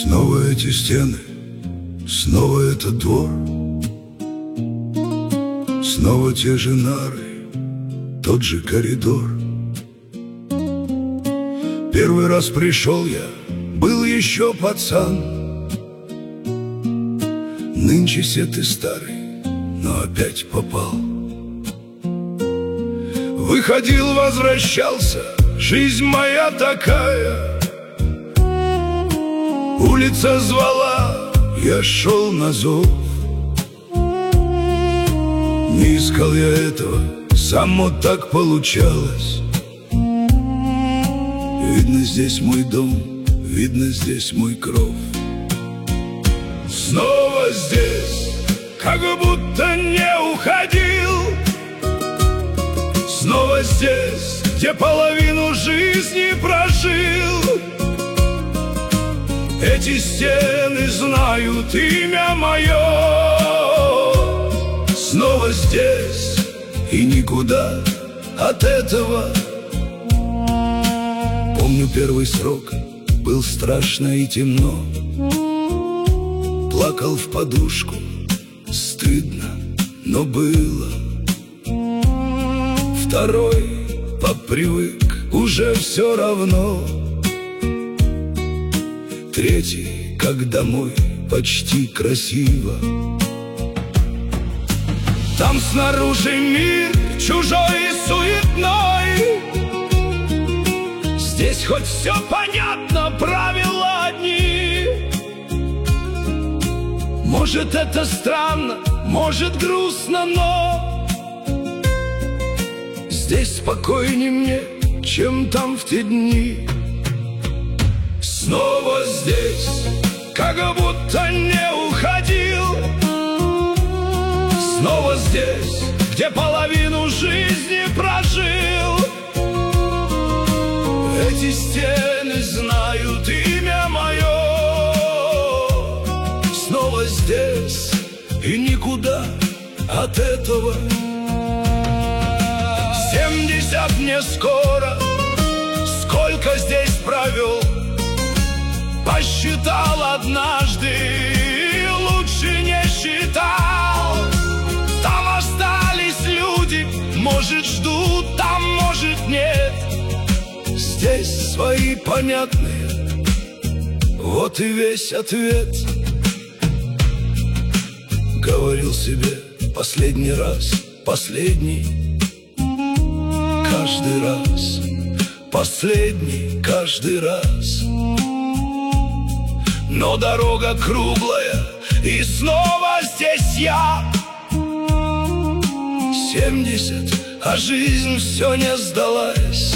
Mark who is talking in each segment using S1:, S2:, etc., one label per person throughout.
S1: Снова эти стены, снова этот двор, снова те же нары, тот же коридор. Первый раз пришел я, был еще пацан. Нынче все ты старый, но опять попал. Выходил, возвращался, жизнь моя такая. Улица звала, я шел на зов. Не искал я этого, само так получалось. Видно, здесь мой дом, видно, здесь мой кров. Снова здесь, как будто не уходил. Снова здесь, где половину жизни прожил. Эти стены знают имя мое. Снова здесь, и никуда от этого. Помню первый срок, был страшно и темно. Плакал в подушку, стыдно, но было. Второй попривык, уже все равно. Третий, как домой, почти красиво. Там снаружи мир чужой и суетной. Здесь хоть все понятно, правила одни. Может, это странно, может, грустно, но здесь спокойнее мне, чем там в те дни. Снова здесь, как будто не уходил. Снова здесь, где половину жизни прожил. Эти стены знают имя мое. Снова здесь, и никуда от этого. 70 мне скоро, сколько здесь провел. Посчитал однажды, лучше не считал. Там остались люди, может, ждут, там, может, нет. Здесь свои понятные, вот и весь ответ. Говорил себе последний раз, последний. Каждый раз, последний, каждый раз. Но дорога круглая, и снова здесь я. 70, а жизнь все не сдалась.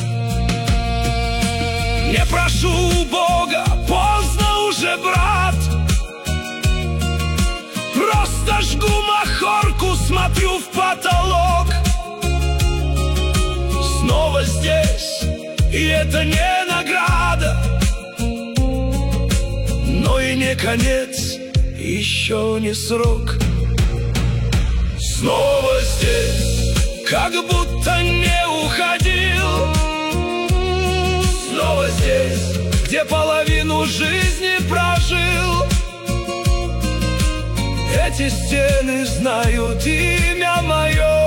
S1: Не прошу у Бога, поздно уже, брат. Просто жгу махорку, смотрю в потолок. Снова здесь, и это не награда, но и не конец, еще не срок. Снова здесь, как будто не уходил. Снова здесь, где половину жизни прожил. Эти стены знают имя мое.